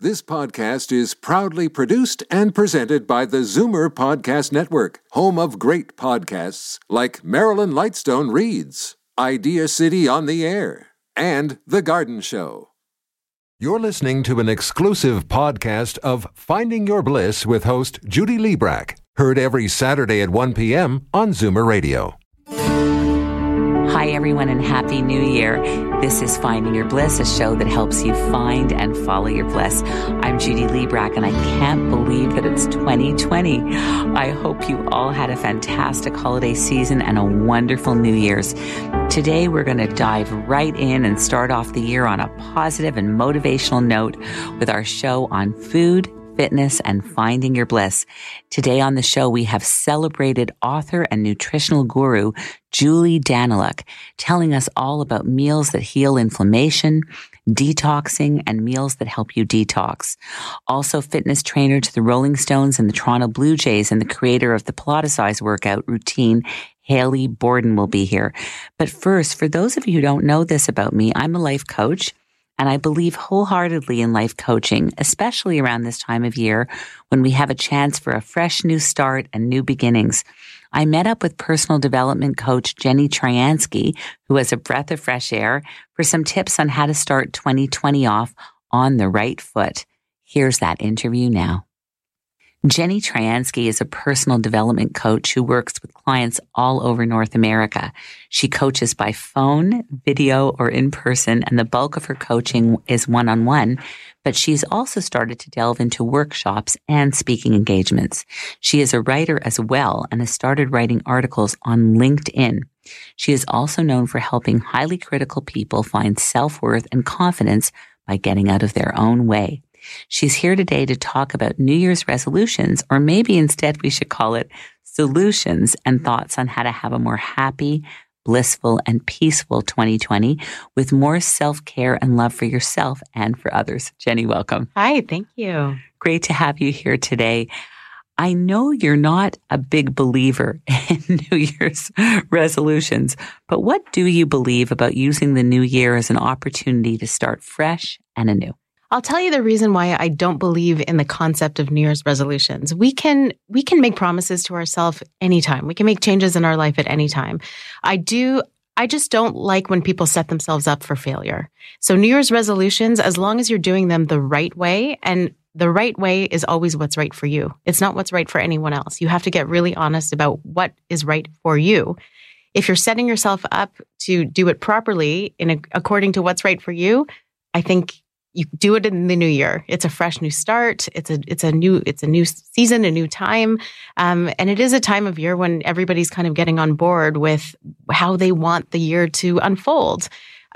This podcast is proudly produced and presented by the Zoomer Podcast Network, home of great podcasts like Marilyn Lightstone Reads, Idea City on the Air, and The Garden Show. You're listening to an exclusive podcast of Finding Your Bliss with host Judy Liebrack, heard every Saturday at 1 p.m. on Zoomer Radio. Hi, everyone, and Happy New Year. This is Finding Your Bliss, a show that helps you find and follow your bliss. I'm Judy Liebrack, and I can't believe that it's 2020. I hope you all had a fantastic holiday season and a wonderful New Year's. Today, we're going to dive right in and start off the year on a positive and motivational note with our show on food, fitness, and finding your bliss. Today on the show, we have celebrated author and nutritional guru Julie Daniluk telling us all about meals that heal inflammation, detoxing, and meals that help you detox. Also, fitness trainer to the Rolling Stones and the Toronto Blue Jays and the creator of the Pilatesize workout routine, Haley Borden, will be here. But first, for those of you who don't know this about me, I'm a life coach. And I believe wholeheartedly in life coaching, especially around this time of year when we have a chance for a fresh new start and new beginnings. I met up with personal development coach Jenny Tryansky, who has a breath of fresh air, for some tips on how to start 2020 off on the right foot. Here's that interview now. Jenny Tryansky is a personal development coach who works with clients all over North America. She coaches by phone, video, or in person, and the bulk of her coaching is one-on-one, but she's also started to delve into workshops and speaking engagements. She is a writer as well and has started writing articles on LinkedIn. She is also known for helping highly critical people find self-worth and confidence by getting out of their own way. She's here today to talk about New Year's resolutions, or maybe instead we should call it solutions, and thoughts on how to have a more happy, blissful, and peaceful 2020 with more self-care and love for yourself and for others. Jenny, welcome. Hi, thank you. Great to have you here today. I know you're not a big believer in New Year's resolutions, but what do you believe about using the new year as an opportunity to start fresh and anew? I'll tell you the reason why I don't believe in the concept of New Year's resolutions. We can make promises to ourselves anytime. We can make changes in our life at any time. I just don't like when people set themselves up for failure. So New Year's resolutions, as long as you're doing them the right way, and the right way is always what's right for you. It's not what's right for anyone else. You have to get really honest about what is right for you. If you're setting yourself up to do it properly according to what's right for you, I think you do it in the new year. It's a fresh new start. It's a new season, a new time. And it is a time of year when everybody's kind of getting on board with how they want the year to unfold.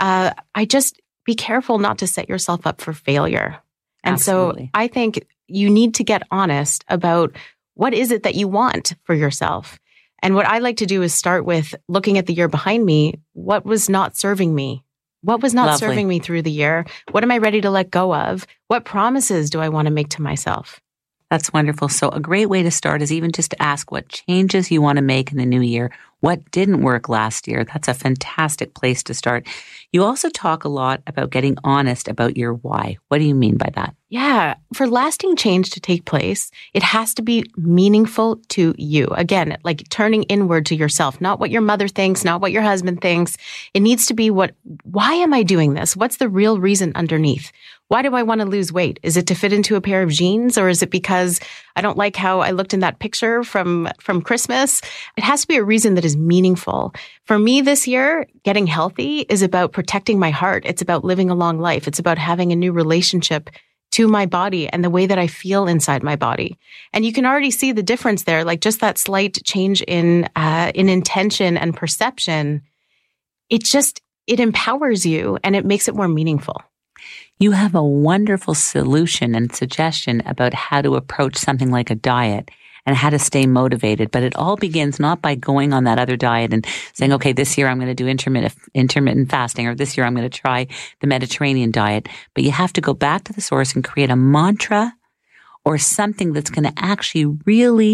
I just be careful not to set yourself up for failure. And Absolutely. So I think you need to get honest about what is it that you want for yourself. And what I like to do is start with looking at the year behind me. What was not serving me? What was not serving me through the year? What am I ready to let go of? What promises do I want to make to myself? That's wonderful. So a great way to start is even just to ask what changes you want to make in the new year. What didn't work last year? That's a fantastic place to start. You also talk a lot about getting honest about your why. What do you mean by that? Yeah. For lasting change to take place, it has to be meaningful to you. Again, like turning inward to yourself, not what your mother thinks, not what your husband thinks. It needs to be why am I doing this? What's the real reason underneath? Why do I want to lose weight? Is it to fit into a pair of jeans, or is it because I don't like how I looked in that picture from Christmas? It has to be a reason that is meaningful. For me this year, getting healthy is about protecting my heart. It's about living a long life. It's about having a new relationship to my body and the way that I feel inside my body. And you can already see the difference there, like just that slight change in intention and perception. It empowers you and it makes it more meaningful. You have a wonderful solution and suggestion about how to approach something like a diet and how to stay motivated. But it all begins not by going on that other diet and saying, okay, this year I'm going to do intermittent fasting, or this year I'm going to try the Mediterranean diet. But you have to go back to the source and create a mantra or something that's going to actually really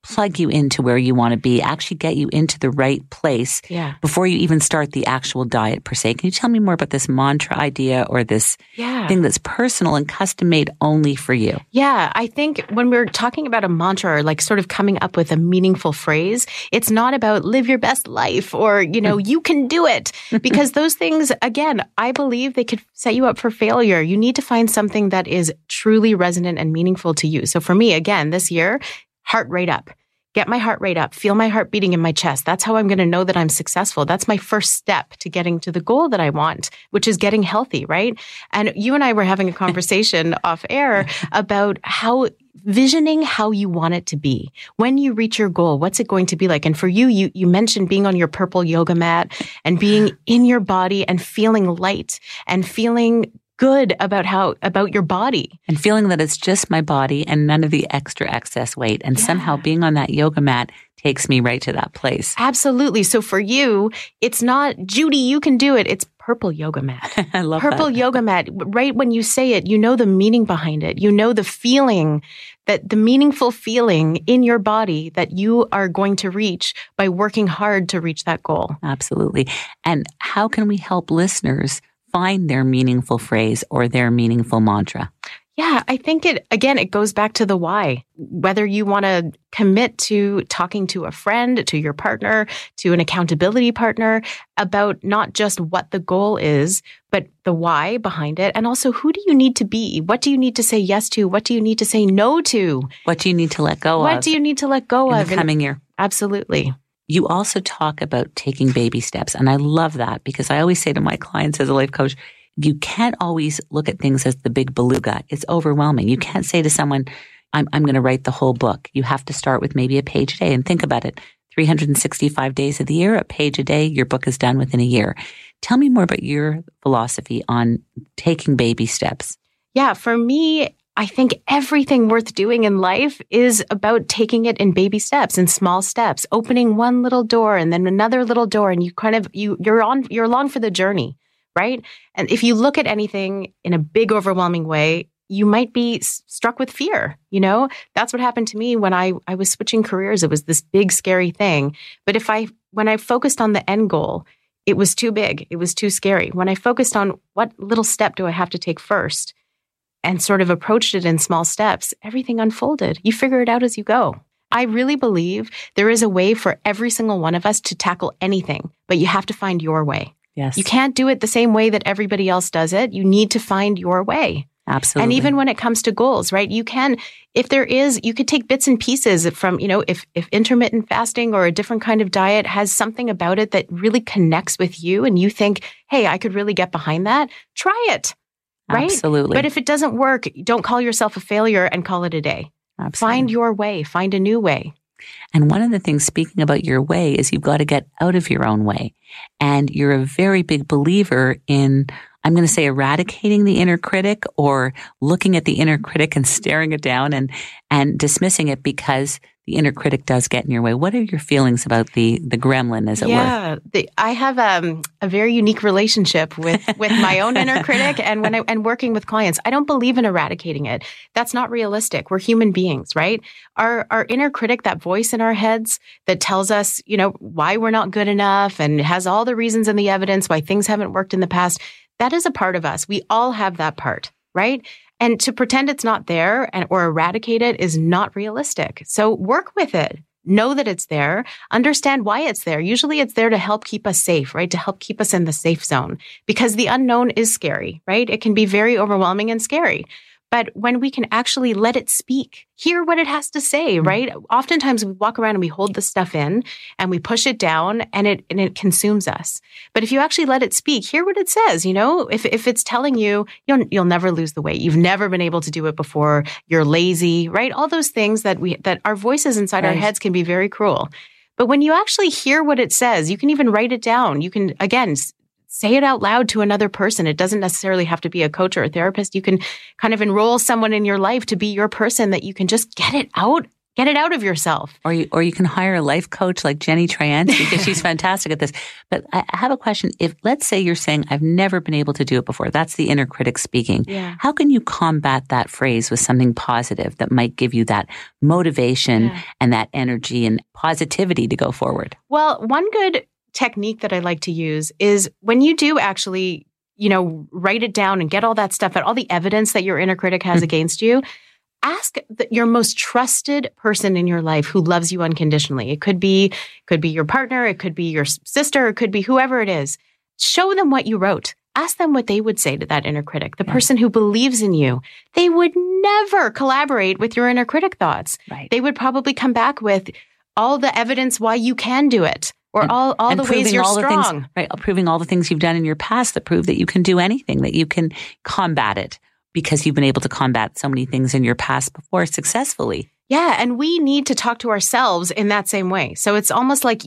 plug you into where you want to be, actually get you into the right place before you even start the actual diet per se. Can you tell me more about this mantra idea or this thing that's personal and custom made only for you? Yeah, I think when we're talking about a mantra or like sort of coming up with a meaningful phrase, it's not about live your best life or, you can do it. Because those things, again, I believe they could set you up for failure. You need to find something that is truly resonant and meaningful to you. So for me, again, this year, heart rate up. Get my heart rate up. Feel my heart beating in my chest. That's how I'm going to know that I'm successful. That's my first step to getting to the goal that I want, which is getting healthy, right? And you and I were having a conversation off air about visioning how you want it to be. When you reach your goal, what's it going to be like? And for you mentioned being on your purple yoga mat and being in your body and feeling light and feeling good about your body. And feeling that it's just my body and none of the extra excess weight. And somehow being on that yoga mat takes me right to that place. Absolutely. So for you, it's not, Judy, you can do it. It's purple yoga mat. I love purple yoga mat. Right when you say it, you know the meaning behind it. You know the feeling, that the meaningful feeling in your body that you are going to reach by working hard to reach that goal. Absolutely. And how can we help listeners find their meaningful phrase or their meaningful mantra? Yeah, I think it goes back to the why. Whether you want to commit to talking to a friend, to your partner, to an accountability partner about not just what the goal is, but the why behind it. And also, who do you need to be? What do you need to say yes to? What do you need to say no to? What do you need to let go of? What do you need to let go of in the coming year? Absolutely. You also talk about taking baby steps. And I love that because I always say to my clients as a life coach, you can't always look at things as the big beluga. It's overwhelming. You can't say to someone, I'm going to write the whole book. You have to start with maybe a page a day and think about it. 365 days of the year, a page a day, your book is done within a year. Tell me more about your philosophy on taking baby steps. Yeah, for me, I think everything worth doing in life is about taking it in baby steps, in small steps, opening one little door and then another little door. And you're along for the journey, right? And if you look at anything in a big, overwhelming way, you might be struck with fear. That's what happened to me when I was switching careers. It was this big, scary thing. But when I focused on the end goal, it was too big. It was too scary. When I focused on what little step do I have to take first, and sort of approached it in small steps, everything unfolded. You figure it out as you go. I really believe there is a way for every single one of us to tackle anything, but you have to find your way. Yes. You can't do it the same way that everybody else does it. You need to find your way. Absolutely. And even when it comes to goals, right? You could take bits and pieces from, if intermittent fasting or a different kind of diet has something about it that really connects with you and you think, hey, I could really get behind that, try it. Right? Absolutely. But if it doesn't work, don't call yourself a failure and call it a day. Absolutely. Find your way. Find a new way. And one of the things, speaking about your way, is you've got to get out of your own way. And you're a very big believer in, I'm going to say, eradicating the inner critic or looking at the inner critic and staring it down and dismissing it because the inner critic does get in your way. What are your feelings about the gremlin, as it were? Yeah, I have a very unique relationship with my own inner critic and working with clients. I don't believe in eradicating it. That's not realistic. We're human beings, right? Our inner critic, that voice in our heads that tells us, why we're not good enough and has all the reasons and the evidence why things haven't worked in the past, that is a part of us. We all have that part, right? And to pretend it's not there or eradicate it is not realistic. So work with it. Know that it's there. Understand why it's there. Usually it's there to help keep us safe, right? To help keep us in the safe zone because the unknown is scary, right? It can be very overwhelming and scary. But when we can actually let it speak, hear what it has to say, right? Oftentimes we walk around and we hold the stuff in and we push it down and it consumes us. But if you actually let it speak, hear what it says, if it's telling you, you'll never lose the weight. You've never been able to do it before. You're lazy, right? All those things that our voices inside our heads can be very cruel. But when you actually hear what it says, you can even write it down. You can, again, say it out loud to another person. It doesn't necessarily have to be a coach or a therapist. You can kind of enroll someone in your life to be your person that you can just get it out Get it out of yourself. Or you can hire a life coach like Jenny Triant because she's fantastic at this. But I have a question. If, let's say you're saying, I've never been able to do it before. That's the inner critic speaking. Yeah. How can you combat that phrase with something positive that might give you that motivation and that energy and positivity to go forward? Well, one good technique that I like to use is when you do actually, write it down and get all that stuff, all the evidence that your inner critic has against you, ask your most trusted person in your life who loves you unconditionally. It could be your partner, it could be your sister, it could be whoever it is. Show them what you wrote. Ask them what they would say to that inner critic, the person who believes in you. They would never collaborate with your inner critic thoughts. Right. They would probably come back with all the evidence why you can do it, or all the ways you're strong. Proving all the things you've done in your past that prove that you can do anything, that you can combat it, because you've been able to combat so many things in your past before successfully. Yeah. And we need to talk to ourselves in that same way. So it's almost like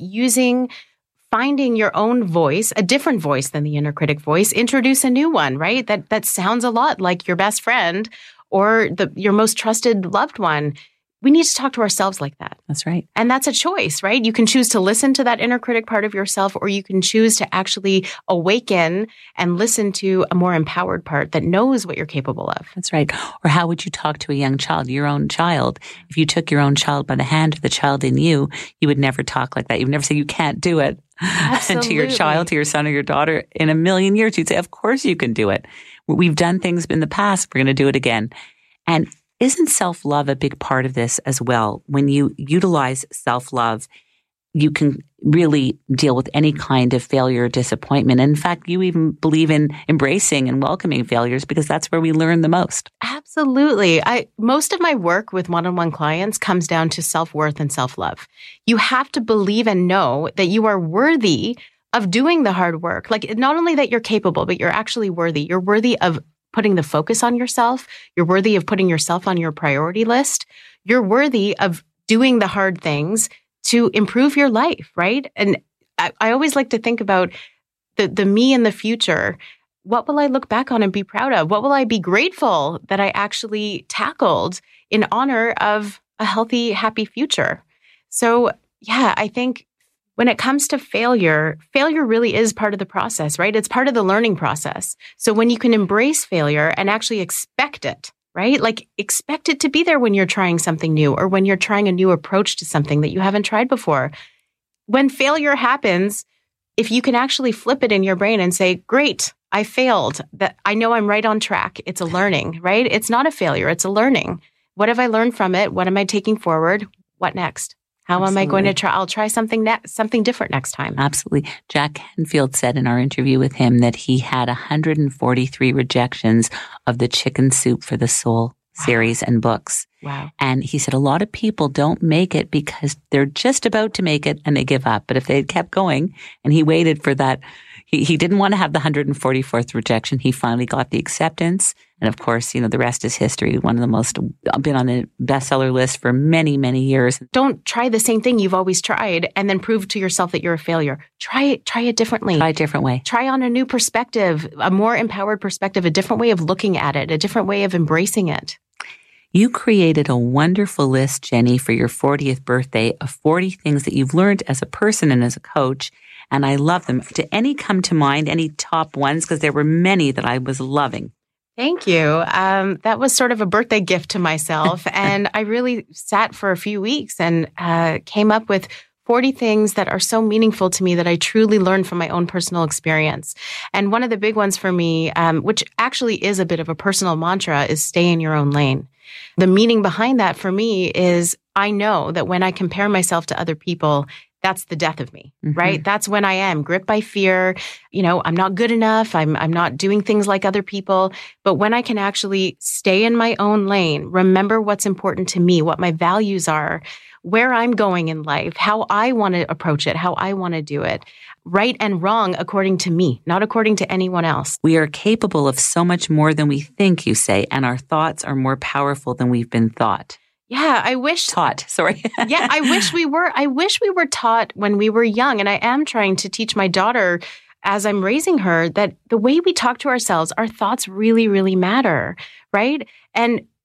finding your own voice, a different voice than the inner critic voice, introduce a new one, right? That sounds a lot like your best friend or your most trusted loved one. We need to talk to ourselves like that. That's right. And that's a choice, right? You can choose to listen to that inner critic part of yourself, or you can choose to actually awaken and listen to a more empowered part that knows what you're capable of. That's right. Or how would you talk to a young child, your own child? If you took your own child by the hand, the child in you, you would never talk like that. You would never say, you can't do it. Absolutely. To your child, to your son or your daughter in a million years. You'd say, of course you can do it. We've done things in the past. We're going to do it again. And isn't self-love a big part of this as well? When you utilize self-love, you can really deal with any kind of failure or disappointment. And in fact, you even believe in embracing and welcoming failures because that's where we learn the most. Absolutely. Most of my work with one-on-one clients comes down to self-worth and self-love. You have to believe and know that you are worthy of doing the hard work. Like, not only that you're capable, but you're actually worthy. You're worthy of putting the focus on yourself. You're worthy of putting yourself on your priority list. You're worthy of doing the hard things to improve your life, right? And I always like to think about the me in the future. What will I look back on and be proud of? What will I be grateful that I actually tackled in honor of a healthy, happy future? So yeah, I think when it comes to failure really is part of the process, right? It's part of the learning process. So when you can embrace failure and actually expect it, right? Like, expect it to be there when you're trying something new or when you're trying a new approach to something that you haven't tried before. When failure happens, if you can actually flip it in your brain and say, great, I failed, that I know I'm right on track. It's a learning, right? It's not a failure. It's a learning. What have I learned from it? What am I taking forward? What next? How am I going to try? I'll try something different next time. Absolutely. Jack Canfield said in our interview with him that he had 143 rejections of the Chicken Soup for the Soul series and books. Wow. And he said a lot of people don't make it because they're just about to make it and they give up. But if they had kept going and he waited for that, he didn't want to have the 144th rejection. He finally got the acceptance. And of course, the rest is history. One of the most, been on the bestseller list for many, many years. Don't try the same thing you've always tried and then prove to yourself that you're a failure. Try it differently. Try a different way. Try on a new perspective, a more empowered perspective, a different way of looking at it, a different way of embracing it. You created a wonderful list, Jenny, for your 40th birthday of 40 things that you've learned as a person and as a coach. And I love them. Did any come to mind, any top ones? Because there were many that I was loving. Thank you. That was sort of a birthday gift to myself. And I really sat for a few weeks and came up with 40 things that are so meaningful to me that I truly learned from my own personal experience. And one of the big ones for me, which actually is a bit of a personal mantra, is stay in your own lane. The meaning behind that for me is I know that when I compare myself to other people, that's the death of me, right? That's when I am gripped by fear. I'm not good enough. I'm not doing things like other people. But when I can actually stay in my own lane, remember what's important to me, what my values are, where I'm going in life, how I want to approach it, how I want to do it, right and wrong according to me, not according to anyone else. We are capable of so much more than we think, you say, and our thoughts are more powerful than we've been thought. Yeah, I wish Yeah, I wish we were taught when we were young. And I am trying to teach my daughter as I'm raising her that the way we talk to ourselves, our thoughts really, really matter, right? And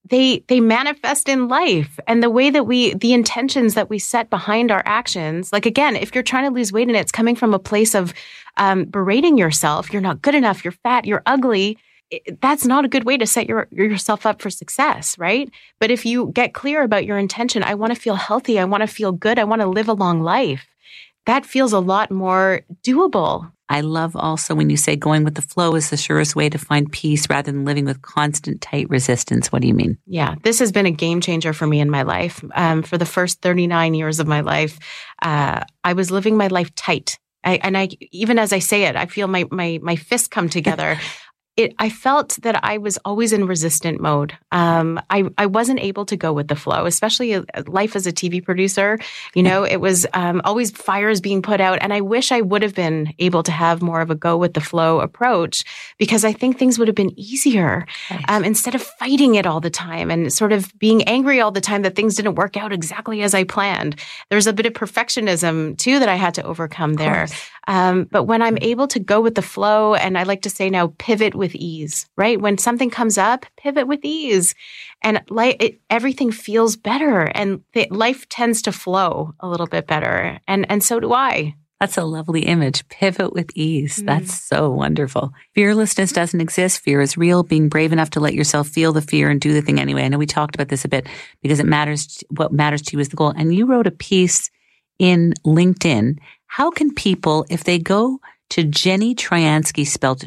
they manifest in life. And the way that the intentions that we set behind our actions, like again, if you're trying to lose weight and it's coming from a place of berating yourself, you're not good enough, you're fat, you're ugly, that's not a good way to set yourself up for success, right? But if you get clear about your intention, I want to feel healthy, I want to feel good, I want to live a long life, that feels a lot more doable. I love also when you say going with the flow is the surest way to find peace rather than living with constant tight resistance. What do you mean? Yeah, this has been a game changer for me in my life. For the first 39 years of my life, I was living my life tight. I even as I say it, I feel my fists come together. I felt that I was always in resistant mode. I wasn't able to go with the flow, especially life as a TV producer. You know, it was always fires being put out. And I wish I would have been able to have more of a go with the flow approach, because I think things would have been easier instead of fighting it all the time and sort of being angry all the time that things didn't work out exactly as I planned. There's a bit of perfectionism too that I had to overcome there. But when I'm able to go with the flow, and I like to say now, pivot with ease, right? When something comes up, pivot with ease. And everything feels better, and life tends to flow a little bit better. And so do I. That's a lovely image. Pivot with ease. That's so wonderful. Fearlessness doesn't exist. Fear is real. Being brave enough to let yourself feel the fear and do the thing anyway. I know we talked about this a bit because it matters. What matters to you is the goal. And you wrote a piece in LinkedIn. How can people, if they go to Jenny Tryansky, spelled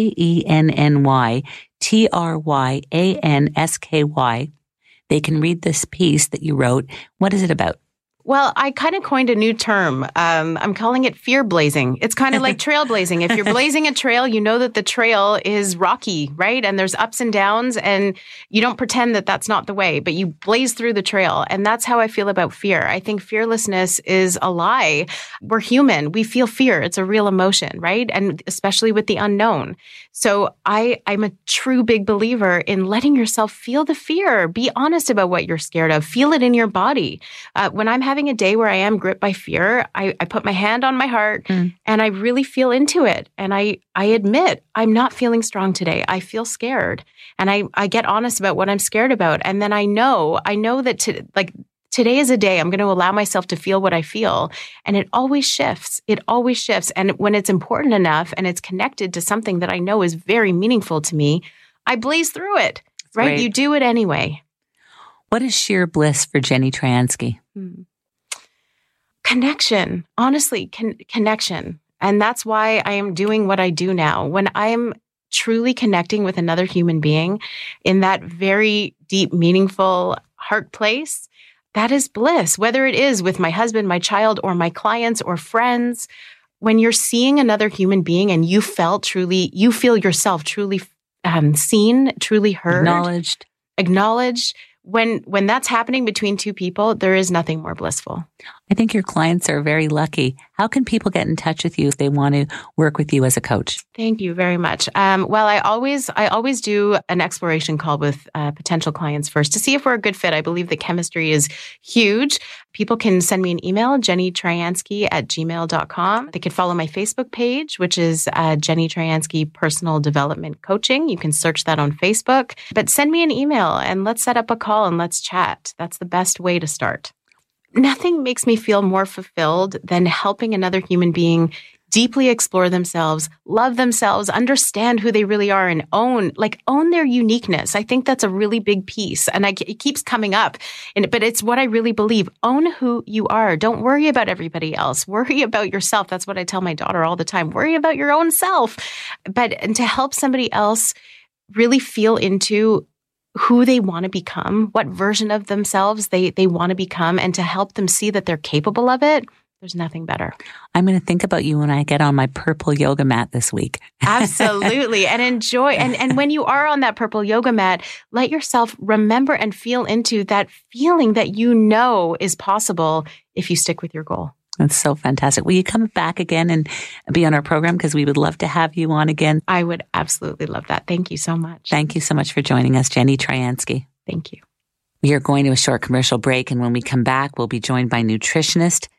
JennyTryansky, they can read this piece that you wrote. What is it about? Well, I kind of coined a new term. I'm calling it fear blazing. It's kind of like trailblazing. If you're blazing a trail, you know that the trail is rocky, right? And there's ups and downs, and you don't pretend that that's not the way, but you blaze through the trail. And that's how I feel about fear. I think fearlessness is a lie. We're human. We feel fear. It's a real emotion, right? And especially with the unknown. So I'm a true big believer in letting yourself feel the fear. Be honest about what you're scared of. Feel it in your body. When I'm having a day where I am gripped by fear, I put my hand on my heart and I really feel into it. And I admit I'm not feeling strong today. I feel scared. And I get honest about what I'm scared about. And then I know that today is a day I'm going to allow myself to feel what I feel. And it always shifts. It always shifts. And when it's important enough and it's connected to something that I know is very meaningful to me, I blaze through it, right? Great. You do it anyway. What is sheer bliss for Jenny Tryansky? Connection, honestly, connection. And that's why I am doing what I do now. When I am truly connecting with another human being in that very deep, meaningful heart place, that is bliss, whether it is with my husband, my child, or my clients or friends. When you're seeing another human being and you feel yourself truly seen, truly heard, acknowledged. When that's happening between two people, there is nothing more blissful. I think your clients are very lucky. How can people get in touch with you if they want to work with you as a coach? Thank you very much. Well, I always do an exploration call with potential clients first to see if we're a good fit. I believe the chemistry is huge. People can send me an email, jennytryansky@gmail.com. They can follow my Facebook page, which is Jenny Tryansky Personal Development Coaching. You can search that on Facebook. But send me an email and let's set up a call and let's chat. That's the best way to start. Nothing makes me feel more fulfilled than helping another human being deeply explore themselves, love themselves, understand who they really are, and own their uniqueness. I think that's a really big piece. And it keeps coming up, but it's what I really believe. Own who you are. Don't worry about everybody else. Worry about yourself. That's what I tell my daughter all the time. Worry about your own self. And to help somebody else really feel into who they want to become, what version of themselves they want to become, and to help them see that they're capable of it, there's nothing better. I'm going to think about you when I get on my purple yoga mat this week. Absolutely. And enjoy. And when you are on that purple yoga mat, let yourself remember and feel into that feeling that you know is possible if you stick with your goal. That's so fantastic. Will you come back again and be on our program? Because we would love to have you on again. I would absolutely love that. Thank you so much. Thank you so much for joining us, Jenny Tryansky. Thank you. We are going to a short commercial break. And when we come back, we'll be joined by nutritionist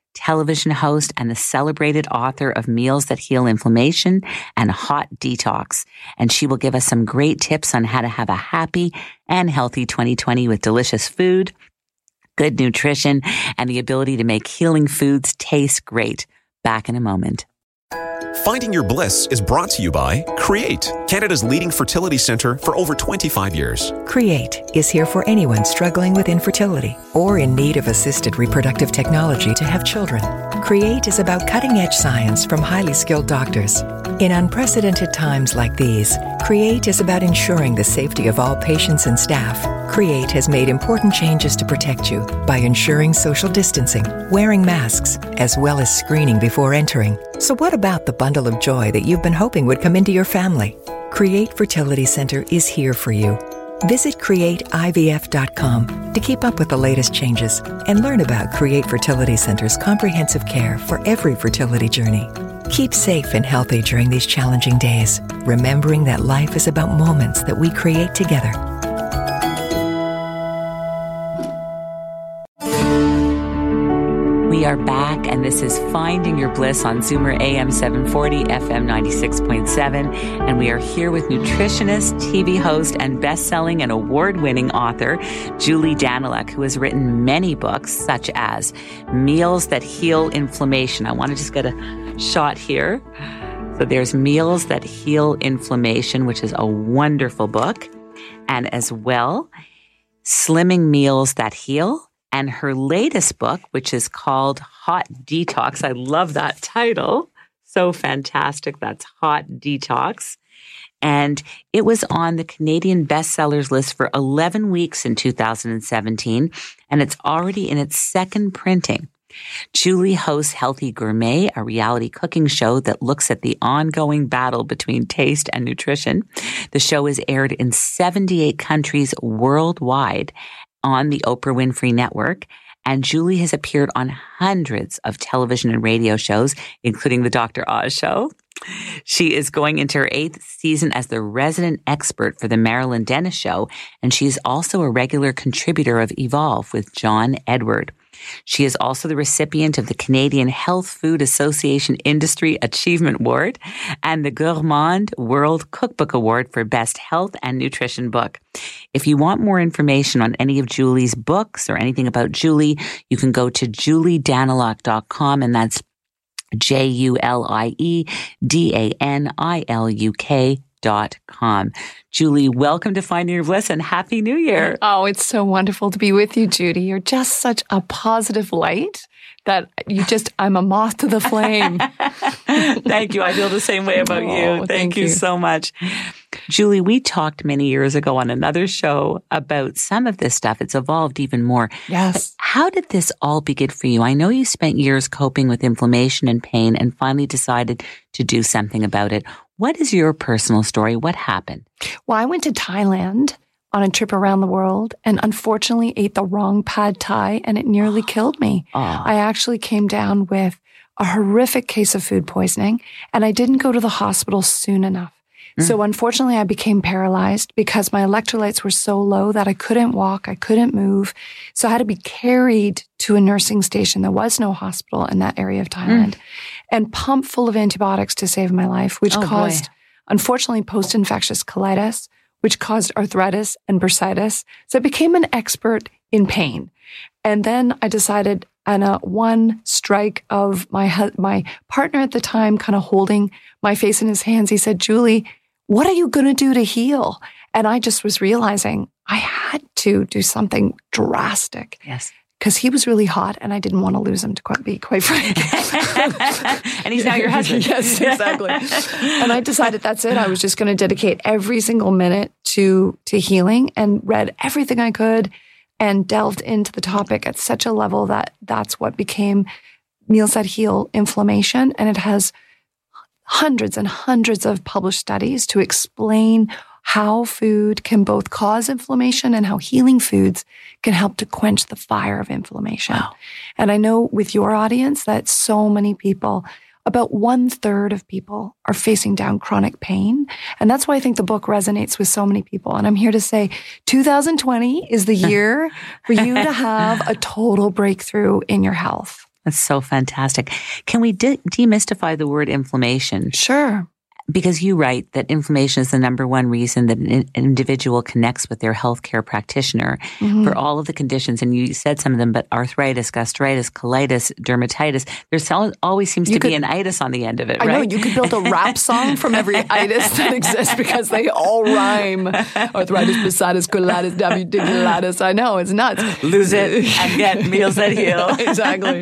television host, and the celebrated author of Meals That Heal Inflammation and Hot Detox. And she will give us some great tips on how to have a happy and healthy 2020 with delicious food, good nutrition, and the ability to make healing foods taste great. Back in a moment. Finding Your Bliss is brought to you by Create, Canada's leading fertility centre for over 25 years. Create is here for anyone struggling with infertility or in need of assisted reproductive technology to have children. Create is about cutting-edge science from highly skilled doctors. In unprecedented times like these, Create is about ensuring the safety of all patients and staff. Create has made important changes to protect you by ensuring social distancing, wearing masks, as well as screening before entering. So what about the bundle of joy that you've been hoping would come into your family? Create Fertility Center is here for you. Visit createivf.com to keep up with the latest changes and learn about Create Fertility Center's comprehensive care for every fertility journey. Keep safe and healthy during these challenging days, remembering that life is about moments that we create together. We are back, and this is Finding Your Bliss on Zoomer AM 740, FM 96.7. And we are here with nutritionist, TV host, and best-selling and award-winning author, Julie Daniluk, who has written many books, such as Meals That Heal Inflammation. I want to just get a shot here. So there's Meals That Heal Inflammation, which is a wonderful book. And as well, Slimming Meals That Heal. And her latest book, which is called Hot Detox. I love that title. So fantastic. That's Hot Detox. And it was on the Canadian bestsellers list for 11 weeks in 2017. And it's already in its second printing. Julie hosts Healthy Gourmet, a reality cooking show that looks at the ongoing battle between taste and nutrition. The show is aired in 78 countries worldwide on the Oprah Winfrey Network, and Julie has appeared on hundreds of television and radio shows, including The Dr. Oz Show. She is going into her 8th season as the resident expert for The Marilyn Denis Show, and she is also a regular contributor of Evolve with John Edward. She is also the recipient of the Canadian Health Food Association Industry Achievement Award and the Gourmand World Cookbook Award for Best Health and Nutrition Book. If you want more information on any of Julie's books or anything about Julie, you can go to juliedaniluk.com, and that's JulieDaniluk.com. Julie, welcome to Finding Your Bliss and Happy New Year. Oh, it's so wonderful to be with you, Judy. You're just such a positive light that I'm a moth to the flame. Thank you. I feel the same way about you. Thank you so much. Julie, we talked many years ago on another show about some of this stuff. It's evolved even more. Yes. But how did this all begin for you? I know you spent years coping with inflammation and pain and finally decided to do something about it. What is your personal story? What happened? Well, I went to Thailand on a trip around the world and unfortunately ate the wrong pad thai and it nearly killed me. I actually came down with a horrific case of food poisoning and I didn't go to the hospital soon enough. So unfortunately, I became paralyzed because my electrolytes were so low that I couldn't walk, I couldn't move. So I had to be carried to a nursing station. There was no hospital in that area of Thailand and pumped full of antibiotics to save my life, which caused, unfortunately, post-infectious colitis, which caused arthritis and bursitis. So I became an expert in pain. And then I decided, on a one strike of my partner at the time kind of holding my face in his hands, he said, Julie, what are you going to do to heal? And I just was realizing I had to do something drastic. Yes. Because he was really hot and I didn't want to lose him, to be quite frank. And he's now your husband. Yes, exactly. And I decided that's it. I was just going to dedicate every single minute to healing and read everything I could and delved into the topic at such a level that that's what became Meals That Heal Inflammation. And it has hundreds and hundreds of published studies to explain how food can both cause inflammation and how healing foods can help to quench the fire of inflammation. Wow. And I know with your audience that so many people, about 1/3 of people are facing down chronic pain. And that's why I think the book resonates with so many people. And I'm here to say 2020 is the year for you to have a total breakthrough in your health. That's so fantastic. Can we demystify the word inflammation? Sure. Because you write that inflammation is the number one reason that an individual connects with their healthcare practitioner for all of the conditions. And you said some of them, but arthritis, gastritis, colitis, dermatitis. There always seems to be an itis on the end of it, right? I know. You could build a rap song from every itis that exists because they all rhyme. Arthritis, bursitis, colitis, diverticulitis. I know. It's nuts. Lose it and get meals that heal. Exactly.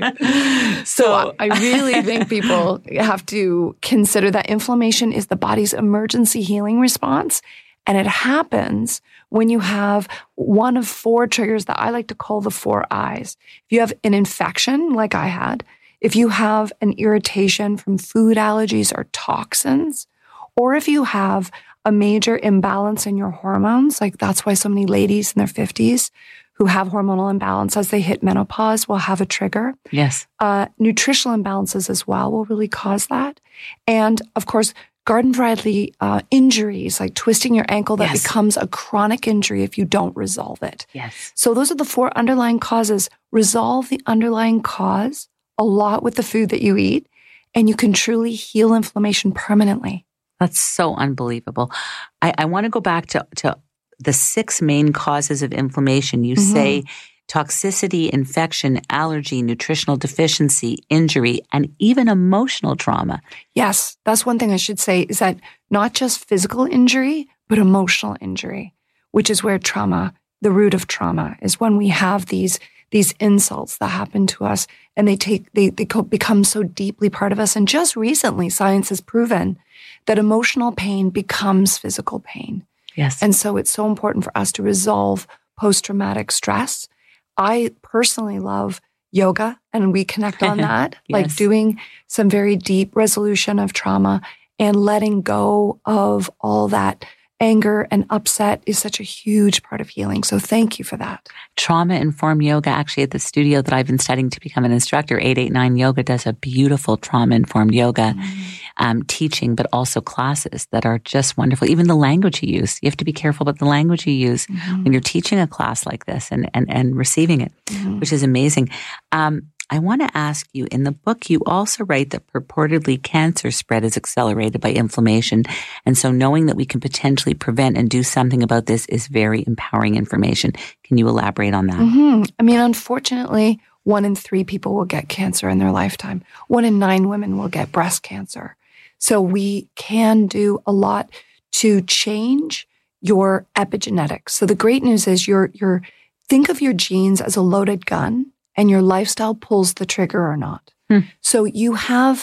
So I really think people have to consider that inflammation is the body's emergency healing response. And it happens when you have one of 4 triggers that I like to call the 4 I's. If you have an infection, like I had, if you have an irritation from food allergies or toxins, or if you have a major imbalance in your hormones, like that's why so many ladies in their 50s who have hormonal imbalance as they hit menopause will have a trigger. Yes. Nutritional imbalances as well will really cause that. And of course, garden variety injuries, like twisting your ankle that becomes a chronic injury if you don't resolve it. Yes. So those are the 4 underlying causes. Resolve the underlying cause a lot with the food that you eat, and you can truly heal inflammation permanently. That's so unbelievable. I want to go back to the 6 main causes of inflammation. You say toxicity, infection, allergy, nutritional deficiency, injury, and even emotional trauma. Yes, that's one thing I should say is that not just physical injury, but emotional injury, which is where trauma, the root of trauma, is when we have these insults that happen to us and they become so deeply part of us. And just recently, science has proven that emotional pain becomes physical pain. Yes. And so it's so important for us to resolve post-traumatic stress. I personally love yoga, and we connect on that, like doing some very deep resolution of trauma and letting go of all that anger and upset is such a huge part of healing. So thank you for that. Trauma-informed yoga, actually at the studio that I've been studying to become an instructor, 889 Yoga does a beautiful trauma-informed yoga teaching, but also classes that are just wonderful. Even the language you use. You have to be careful about the language you use when you're teaching a class like this and receiving it, which is amazing. I want to ask you, in the book, you also write that purportedly cancer spread is accelerated by inflammation. And so knowing that we can potentially prevent and do something about this is very empowering information. Can you elaborate on that? I mean, unfortunately, 1 in 3 people will get cancer in their lifetime. 1 in 9 women will get breast cancer. So we can do a lot to change your epigenetics. So the great news is think of your genes as a loaded gun, and your lifestyle pulls the trigger or not. So you have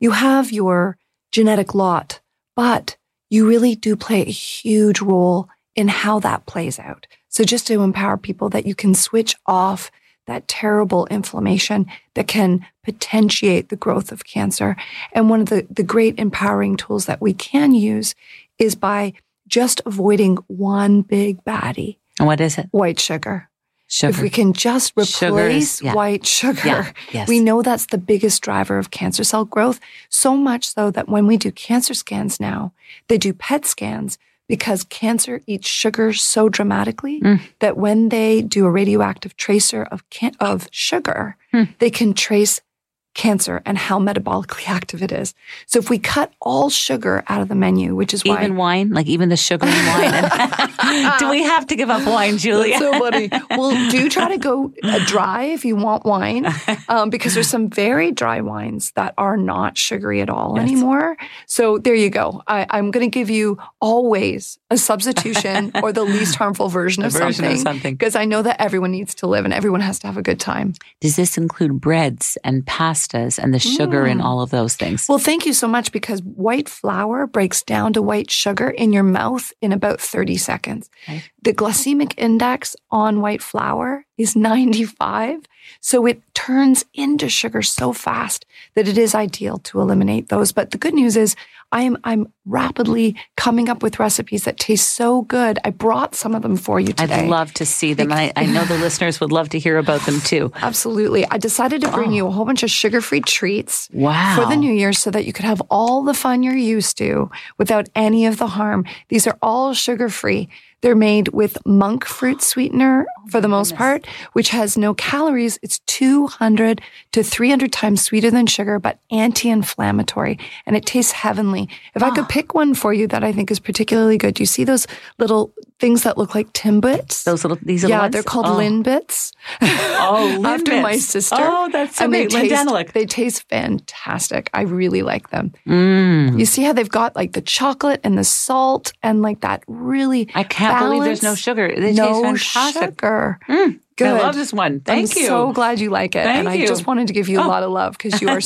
your genetic lot, but you really do play a huge role in how that plays out. So just to empower people that you can switch off that terrible inflammation that can potentiate the growth of cancer. And one of the great empowering tools that we can use is by just avoiding one big baddie. And what is it? White sugar. Sugar. If we can just replace white sugar, we know that's the biggest driver of cancer cell growth. So much so that when we do cancer scans now, they do PET scans because cancer eats sugar so dramatically that when they do a radioactive tracer of sugar, they can trace cancer and how metabolically active it is. So if we cut all sugar out of the menu, which is why... Even wine? Like even the sugar in wine? Do we have to give up wine, Julia? That's so funny. Well, do try to go dry if you want wine, because there's some very dry wines that are not sugary at all anymore. So there you go. I'm going to give you always a substitution or the least harmful version of something. Because I know that everyone needs to live and everyone has to have a good time. Does this include breads and pastas and the sugar and all of those things? Well, thank you so much, because white flour breaks down to white sugar in your mouth in about 30 seconds. Okay. The glycemic index on white flour is 95. So it turns into sugar so fast that it is ideal to eliminate those. But the good news is I'm rapidly coming up with recipes that taste so good. I brought some of them for you today. I'd love to see them. I know the listeners would love to hear about them too. Absolutely. I decided to bring you a whole bunch of sugar-free treats for the New Year so that you could have all the fun you're used to without any of the harm. These are all sugar-free. They're made with monk fruit sweetener for the most part, which has no calories. It's 200 to 300 times sweeter than sugar, but anti-inflammatory, and it tastes heavenly. If I could pick one for you that I think is particularly good, do you see those little things that look like Timbits? These little ones? They're called Linbits. Linbits. After my sister. Oh, that's so great. They taste fantastic. I really like them. You see how they've got like the chocolate and the salt and like that really I can't believe there's no sugar. They taste fantastic. Sugar. Good. I love this one. Thank you. I'm so glad you like it. Thank you. I just wanted to give you a lot of love because you're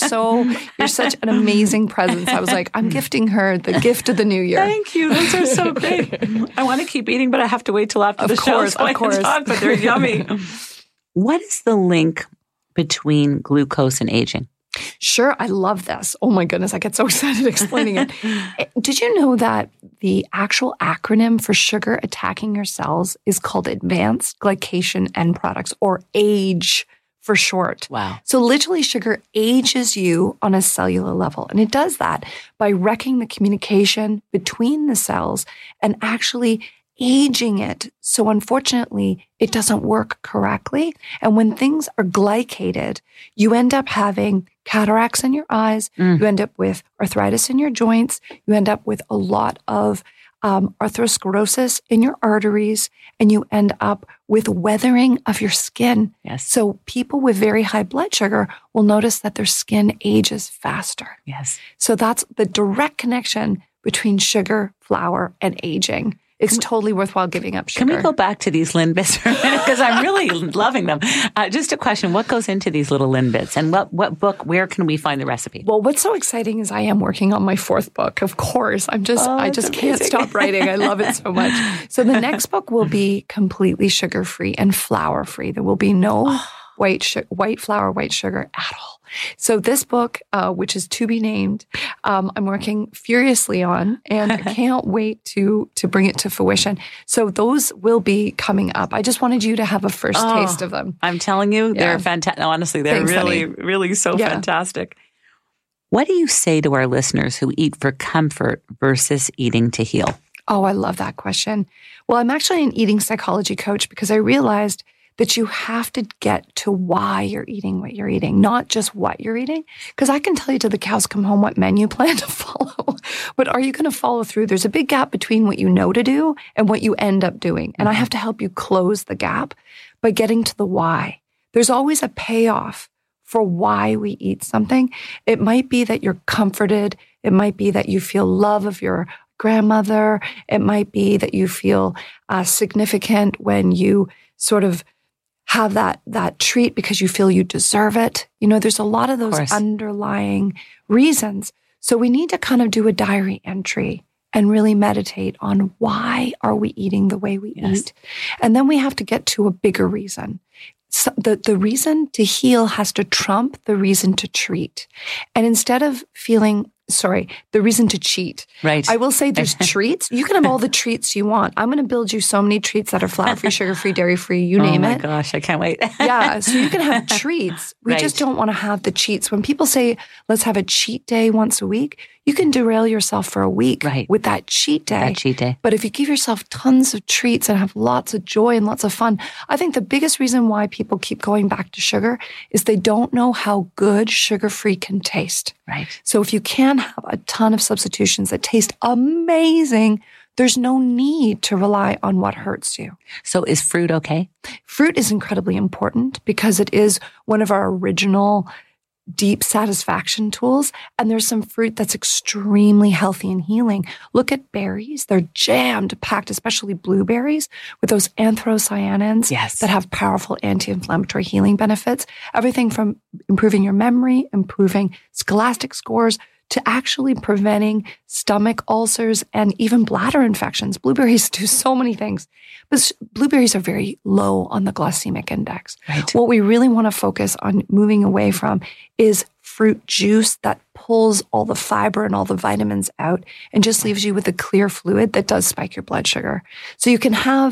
such an amazing presence. I was like, I'm gifting her the gift of the new year. Thank you. Those are so great. I want to keep eating, but I have to wait till after the show. Of course. But they're yummy. What is the link between glucose and aging? Sure. I love this. Oh my goodness. I get so excited explaining it. Did you know that the actual acronym for sugar attacking your cells is called advanced glycation end products, or AGE for short? Wow. So literally sugar ages you on a cellular level. And it does that by wrecking the communication between the cells and actually aging it. So unfortunately, it doesn't work correctly. And when things are glycated, you end up having cataracts in your eyes. You end up with arthritis in your joints. You end up with a lot of atherosclerosis in your arteries, and you end up with weathering of your skin. Yes. So people with very high blood sugar will notice that their skin ages faster. Yes. So that's the direct connection between sugar, flour, and aging. It's totally worthwhile giving up sugar. Can we go back to these Linbits for a minute? Because I'm really loving them. Just a question. What goes into these little Linbits? And what book, where can we find the recipe? Well, what's so exciting is I am working on my 4th book, of course. I just can't stop writing. I love it so much. So the next book will be completely sugar-free and flour-free. There will be no white flour, white sugar at all. So this book, which is to be named, I'm working furiously on, and I can't wait to bring it to fruition. So those will be coming up. I just wanted you to have a first taste of them. I'm telling you, they're fantastic. Honestly, they're really so fantastic. What do you say to our listeners who eat for comfort versus eating to heal? Oh, I love that question. Well, I'm actually an eating psychology coach because I realized that you have to get to why you're eating what you're eating, not just what you're eating. Because I can tell you till the cows come home what menu plan to follow, but are you going to follow through? There's a big gap between what you know to do and what you end up doing. And I have to help you close the gap by getting to the why. There's always a payoff for why we eat something. It might be that you're comforted. It might be that you feel love of your grandmother. It might be that you feel significant when you sort of have that treat because you feel you deserve it. You know, there's a lot of those underlying reasons. So we need to kind of do a diary entry and really meditate on why are we eating the way we eat. And then we have to get to a bigger reason. So the reason to heal has to trump the reason to treat. And instead of feeling the reason to cheat. Right. I will say there's treats. You can have all the treats you want. I'm going to build you so many treats that are flour-free, sugar-free, dairy-free, you name it. Oh my gosh, I can't wait. Yeah, so you can have treats. We just don't want to have the cheats. When people say, let's have a cheat day once a week, you can derail yourself for a week with that cheat day. But if you give yourself tons of treats and have lots of joy and lots of fun, I think the biggest reason why people keep going back to sugar is they don't know how good sugar-free can taste. Right. So if you can have a ton of substitutions that taste amazing, there's no need to rely on what hurts you. So is fruit okay? Fruit is incredibly important because it is one of our original deep satisfaction tools. And there's some fruit that's extremely healthy and healing. Look at berries. They're jammed, packed, especially blueberries, with those anthocyanins that have powerful anti-inflammatory healing benefits. Everything from improving your memory, improving scholastic scores, to actually preventing stomach ulcers and even bladder infections. Blueberries do so many things, but blueberries are very low on the glycemic index. Right. What we really want to focus on moving away from is fruit juice that pulls all the fiber and all the vitamins out and just leaves you with a clear fluid that does spike your blood sugar. So you can have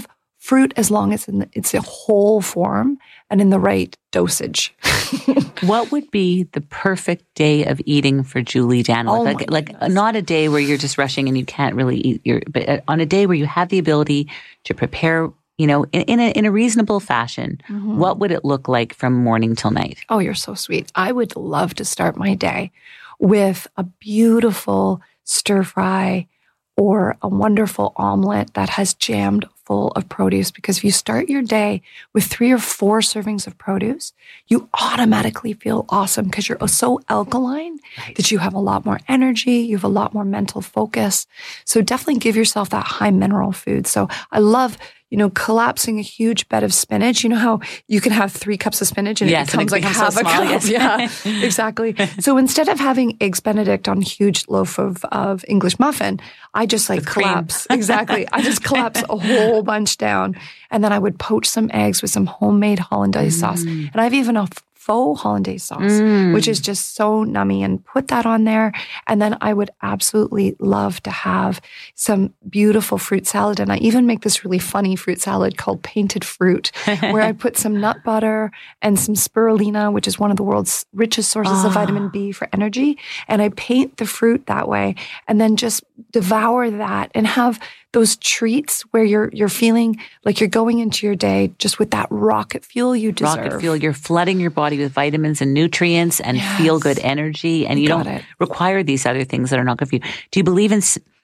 fruit as long as it's a whole form and in the right dosage. What would be the perfect day of eating for Julie Daniluk? Like not a day where you're just rushing and you can't really eat but on a day where you have the ability to prepare, in a reasonable fashion. Mm-hmm. What would it look like from morning till night? Oh, you're so sweet. I would love to start my day with a beautiful stir fry or a wonderful omelet that has jammed full of produce, because if you start your day with 3 or 4 servings of produce, you automatically feel awesome because you're so alkaline that you have a lot more energy, you have a lot more mental focus. So definitely give yourself that high mineral food. So I love, collapsing a huge bed of spinach. You know how you can have 3 cups of spinach and it becomes like half a cup? Yes. Yeah, exactly. So instead of having Eggs Benedict on a huge loaf of English muffin, I just collapse. Exactly. I just collapse a whole bunch down. And then I would poach some eggs with some homemade hollandaise sauce. And I've even a faux hollandaise sauce, which is just so nummy, and put that on there. And then I would absolutely love to have some beautiful fruit salad. And I even make this really funny fruit salad called Painted Fruit, where I put some nut butter and some spirulina, which is one of the world's richest sources of vitamin B for energy. And I paint the fruit that way and then just devour that and have those treats where you're feeling like you're going into your day just with that rocket fuel you deserve. Rocket fuel. You're flooding your body with vitamins and nutrients and feel good energy, and you don't require these other things that are not good for you. Do you believe in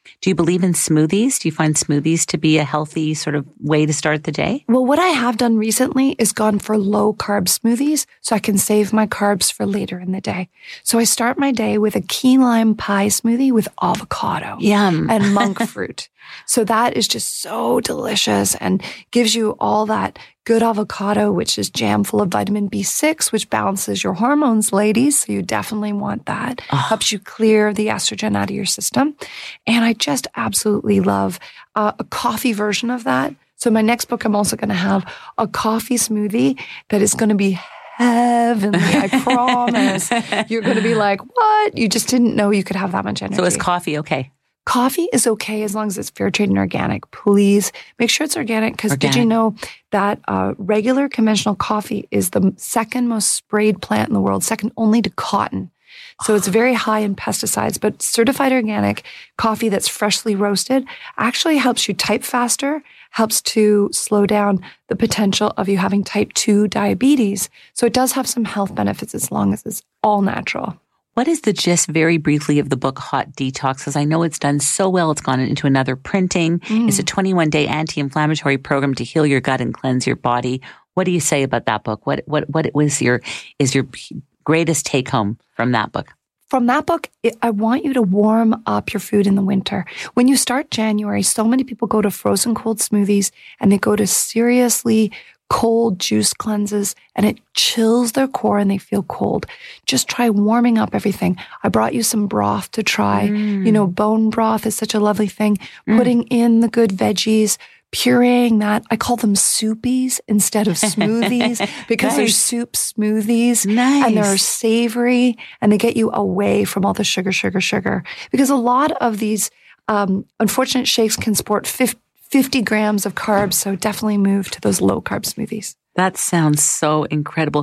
smoothies? Do you find smoothies to be a healthy sort of way to start the day? Well, what I have done recently is gone for low carb smoothies so I can save my carbs for later in the day. So I start my day with a key lime pie smoothie with avocado and monk fruit. So that is just so delicious and gives you all that good avocado, which is jam full of vitamin B6, which balances your hormones, ladies. So you definitely want that. Helps you clear the estrogen out of your system. And I just absolutely love a coffee version of that. So my next book, I'm also going to have a coffee smoothie that is going to be heavenly. I promise. You're going to be like, what? You just didn't know you could have that much energy. So is coffee okay? Coffee is okay as long as it's fair trade and organic. Please make sure it's organic, because did you know that regular conventional coffee is the second most sprayed plant in the world, second only to cotton. So it's very high in pesticides, but certified organic coffee that's freshly roasted actually helps you type faster, helps to slow down the potential of you having type 2 diabetes. So it does have some health benefits as long as it's all natural. What is the gist, very briefly, of the book Hot Detox? Because I know it's done so well. It's gone into another printing. It's a 21-day anti-inflammatory program to heal your gut and cleanse your body. What do you say about that book? What is your greatest take home from that book? From that book, I want you to warm up your food in the winter. When you start January, so many people go to frozen cold smoothies and they go to seriously cold juice cleanses, and it chills their core and they feel cold. Just try warming up everything. I brought you some broth to try. Bone broth is such a lovely thing. Putting in the good veggies, pureeing that. I call them soupies instead of smoothies because they're soup smoothies and they're savory and they get you away from all the sugar. Because a lot of these unfortunate shakes can sport 50 grams of carbs, so definitely move to those low-carb smoothies. That sounds so incredible.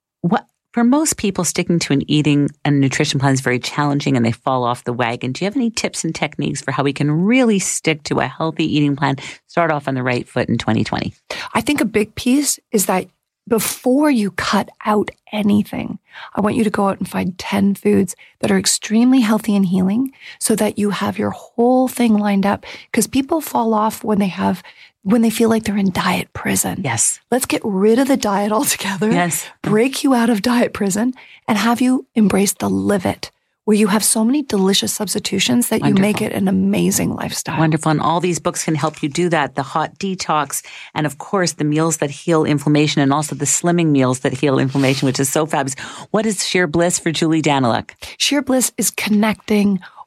For most people, sticking to an eating and nutrition plan is very challenging and they fall off the wagon. Do you have any tips and techniques for how we can really stick to a healthy eating plan, start off on the right foot in 2020? I think a big piece is that before you cut out anything, I want you to go out and find 10 foods that are extremely healthy and healing so that you have your whole thing lined up. Because people fall off when they feel like they're in diet prison. Yes. Let's get rid of the diet altogether. Yes. Break you out of diet prison and have you embrace the live it, where you have so many delicious substitutions that you make it an amazing lifestyle. Wonderful. And all these books can help you do that. The Hot Detox, and of course, the meals that heal inflammation, and also the slimming meals that heal inflammation, which is so fabulous. What is Sheer Bliss for Julie Daniluk? Sheer Bliss is connecting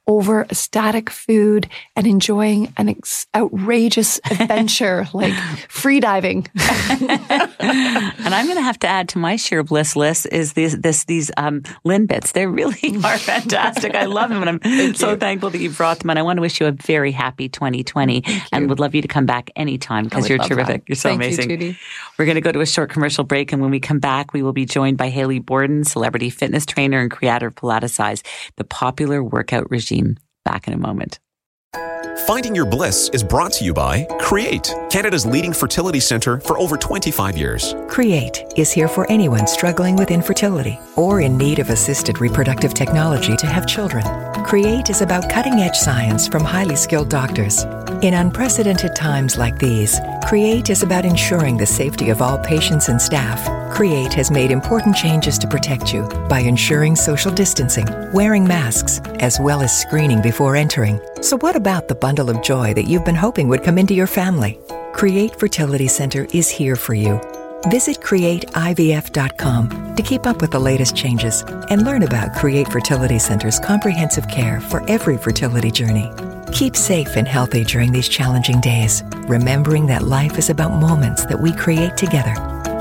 over a static food and enjoying an outrageous adventure like free diving. And I'm going to have to add to my sheer bliss list is these Linbits. They really are fantastic. I love them, and I'm so thankful that you brought them. And I want to wish you a very happy 2020, and would love you to come back anytime because you're terrific. You're so amazing. You, Judy. We're going to go to a short commercial break, and when we come back, we will be joined by Haley Borden, celebrity fitness trainer and creator of Pilatesize, the popular workout regime. Back in a moment. Finding Your Bliss is brought to you by Create, Canada's leading fertility center for over 25 years. Create is here for anyone struggling with infertility or in need of assisted reproductive technology to have children. Create is about cutting-edge science from highly skilled doctors. In unprecedented times like these, Create is about ensuring the safety of all patients and staff. Create has made important changes to protect you by ensuring social distancing, wearing masks, as well as screening before entering. So what about the bundle of joy that you've been hoping would come into your family? Create Fertility Center is here for you. Visit createivf.com to keep up with the latest changes and learn about Create Fertility Center's comprehensive care for every fertility journey. Keep safe and healthy during these challenging days, remembering that life is about moments that we create together.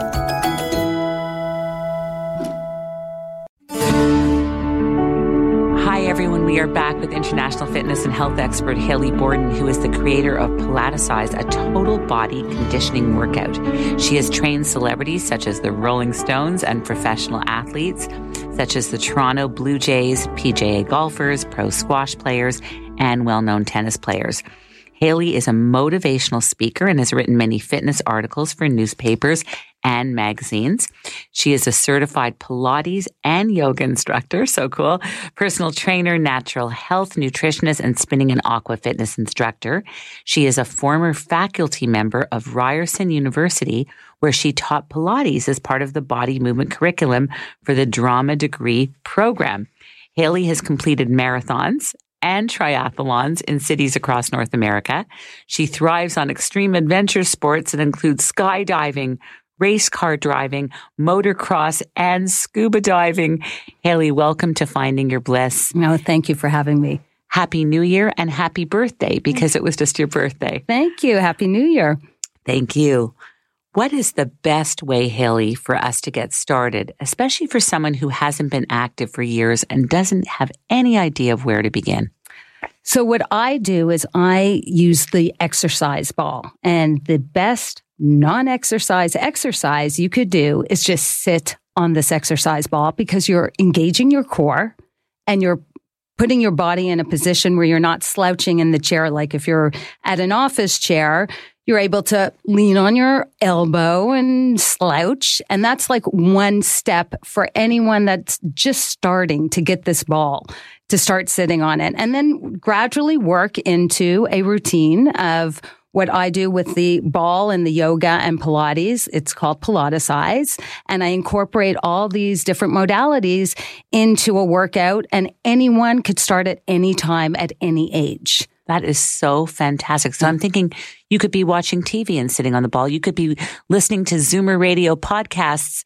Hi, everyone. We are back with international fitness and health expert Haley Borden, who is the creator of Pilatesize, a total body conditioning workout. She has trained celebrities such as the Rolling Stones and professional athletes such as the Toronto Blue Jays, PGA golfers, pro squash players, and well-known tennis players. Haley is a motivational speaker and has written many fitness articles for newspapers and magazines. She is a certified Pilates and yoga instructor, so cool, personal trainer, natural health nutritionist, and spinning and aqua fitness instructor. She is a former faculty member of Ryerson University, where she taught Pilates as part of the body movement curriculum for the drama degree program. Haley has completed marathons and triathlons in cities across North America. She thrives on extreme adventure sports that include skydiving, race car driving, motocross, and scuba diving. Haley, welcome to Finding Your Bliss. No, thank you for having me. Happy New Year and happy birthday, because it was just your birthday. Thank you. Happy New Year. Thank you. What is the best way, Haley, for us to get started, especially for someone who hasn't been active for years and doesn't have any idea of where to begin? So what I do is I use the exercise ball, and the best non-exercise exercise you could do is just sit on this exercise ball, because you're engaging your core and you're putting your body in a position where you're not slouching in the chair. Like if you're at an office chair, you're able to lean on your elbow and slouch. And that's like one step for anyone that's just starting to get this ball, to start sitting on it. And then gradually work into a routine of what I do with the ball and the yoga and Pilates. It's called Pilatesize. And I incorporate all these different modalities into a workout, and anyone could start at any time at any age. That is so fantastic. So I'm thinking you could be watching TV and sitting on the ball. You could be listening to Zoomer Radio podcasts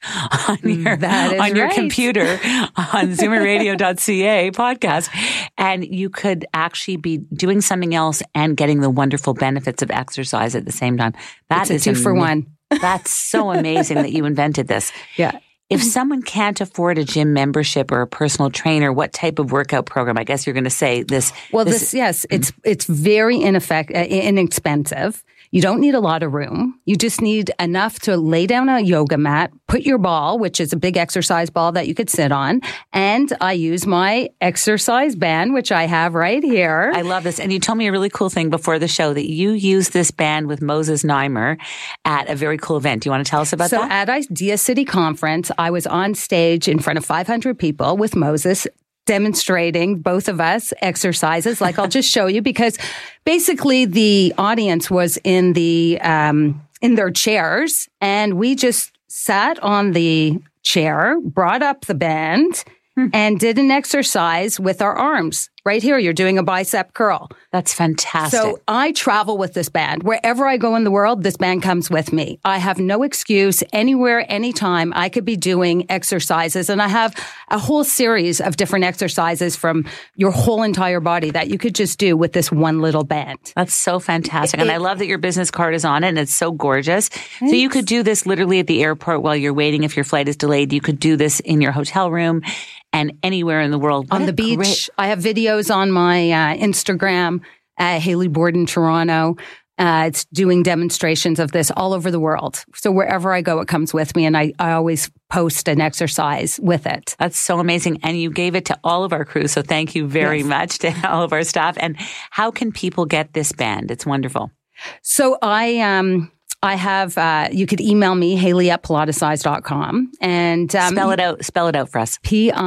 on your computer on zoomerradio.ca podcast. And you could actually be doing something else and getting the wonderful benefits of exercise at the same time. That is a 2 for 1. That's so amazing that you invented this. Yeah. If someone can't afford a gym membership or a personal trainer, what type of workout program? I guess you're going to say this. Well, yes, it's very inexpensive. You don't need a lot of room. You just need enough to lay down a yoga mat, put your ball, which is a big exercise ball that you could sit on. And I use my exercise band, which I have right here. I love this. And you told me a really cool thing before the show, that you used this band with Moses Neimer at a very cool event. Do you want to tell us about that? So at Idea City Conference, I was on stage in front of 500 people with Moses, demonstrating, both of us, exercises. Like, I'll just show you, because basically the audience was in their chairs, and we just sat on the chair, brought up the band, and did an exercise with our arms. right here, you're doing a bicep curl. That's fantastic. So I travel with this band. Wherever I go in the world, this band comes with me. I have no excuse. Anywhere, anytime, I could be doing exercises. And I have a whole series of different exercises from your whole entire body that you could just do with this one little band. That's so fantastic. And I love that your business card is on it and it's so gorgeous. So you could do this literally at the airport while you're waiting. If your flight is delayed, you could do this in your hotel room and anywhere in the world. On the beach. I have videos on my Instagram, Haley Borden Toronto. It's doing demonstrations of this all over the world. So wherever I go, it comes with me. And I always post an exercise with it. That's so amazing. And you gave it to all of our crew. So thank you very much to all of our staff. And how can people get this band? It's wonderful. So I have, you could email me, Haley@pilatesize.com. And spell it out for us.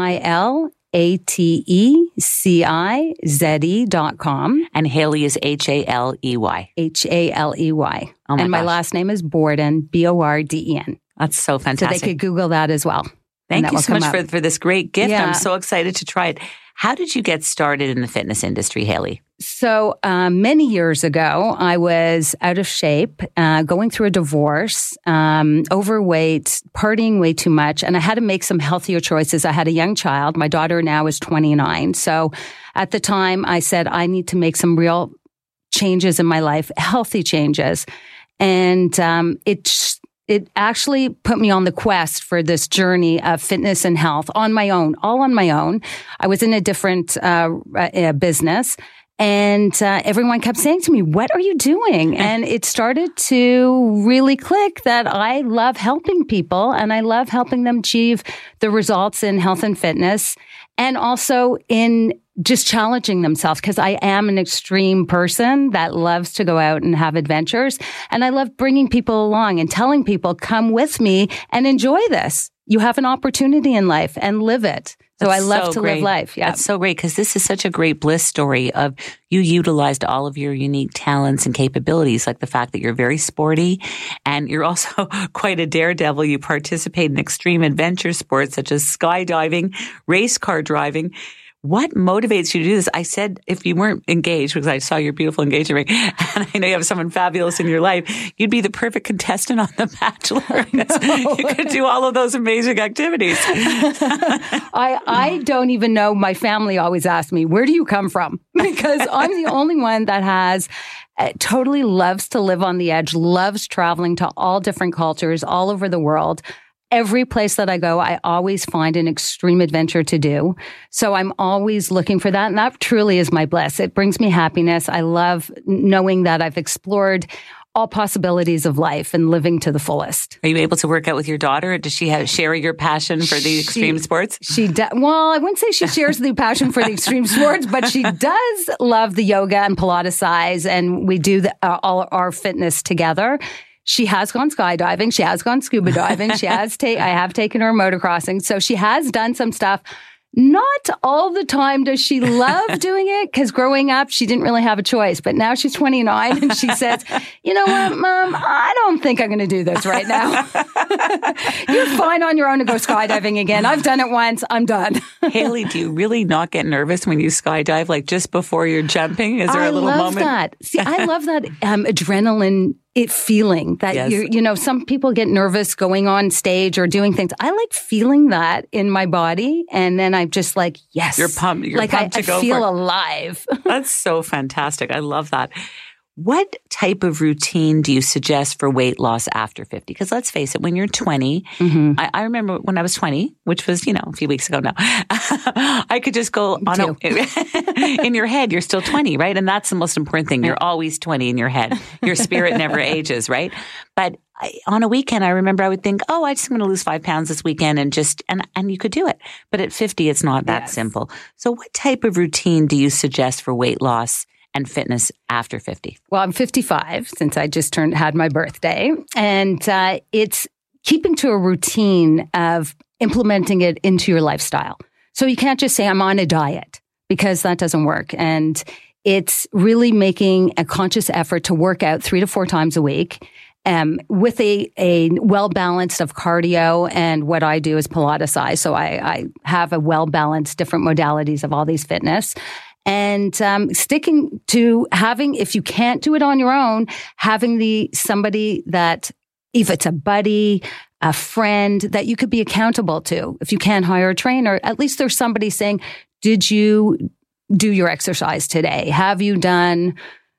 PILATECIZE.com. And Haley is Haley. Haley. Oh and my last name is Borden, Borden. That's so fantastic. So they could Google that as well. Thank you so much for this great gift. Yeah. I'm so excited to try it. How did you get started in the fitness industry, Haley? So many years ago, I was out of shape, going through a divorce, overweight, partying way too much, and I had to make some healthier choices. I had a young child. My daughter now is 29. So at the time, I said, I need to make some real changes in my life, healthy changes. And it actually put me on the quest for this journey of fitness and health on my own, all on my own. I was in a different business. And everyone kept saying to me, what are you doing? And it started to really click that I love helping people and I love helping them achieve the results in health and fitness and also in just challenging themselves because I am an extreme person that loves to go out and have adventures. And I love bringing people along and telling people, come with me and enjoy this. You have an opportunity in life and live it. So I love to live life. Yeah. That's so great because this is such a great bliss story of you utilized all of your unique talents and capabilities, like the fact that you're very sporty and you're also quite a daredevil. You participate in extreme adventure sports such as skydiving, race car driving. What motivates you to do this? I said if you weren't engaged, because I saw your beautiful engagement ring, and I know you have someone fabulous in your life, you'd be the perfect contestant on The Bachelor. You could do all of those amazing activities. I don't even know. My family always asks me, where do you come from? Because I'm the only one that has totally loves to live on the edge, loves traveling to all different cultures all over the world. Every place that I go, I always find an extreme adventure to do. So I'm always looking for that. And that truly is my bliss. It brings me happiness. I love knowing that I've explored all possibilities of life and living to the fullest. Are you able to work out with your daughter? Does she share your passion for the extreme sports? Well, I wouldn't say she shares the passion for the extreme sports, but she does love the yoga and Pilatesize. And we do all our fitness together. She has gone skydiving. She has gone scuba diving. I have taken her motocrossing. So she has done some stuff. Not all the time does she love doing it because growing up, she didn't really have a choice. But now she's 29 and she says, you know what, Mom, I don't think I'm going to do this right now. You're fine on your own to go skydiving again. I've done it once. I'm done. Haley, do you really not get nervous when you skydive, like just before you're jumping? Is there a little moment? I love that. See, I love that adrenaline feeling that yes. Some people get nervous going on stage or doing things. I like feeling that in my body. And then I'm just like, yes. You're pumped. You're pumped to go I feel alive. That's so fantastic. I love that. What type of routine do you suggest for weight loss after 50? Because let's face it, when you're 20, I remember when I was 20, which was, a few weeks ago now, I could just go on in your head, you're still 20, right? And that's the most important thing. You're always 20 in your head. Your spirit never ages, right? But on a weekend, I remember I would think, I just am going to lose 5 pounds this weekend and you could do it. But at 50, it's not that simple. So what type of routine do you suggest for weight loss and fitness after 50? Well, I'm 55 since I just had my birthday. And it's keeping to a routine of implementing it into your lifestyle. So you can't just say I'm on a diet because that doesn't work. And it's really making a conscious effort to work out 3 to 4 times a week. With a well-balanced of cardio and what I do is Pilatesize. So I have a well-balanced different modalities of all these fitness. and sticking to having, if you can't do it on your own, having somebody that, if it's a buddy, a friend that you could be accountable to. If you can't hire a trainer, at least there's somebody saying, did you do your exercise today? Have you done,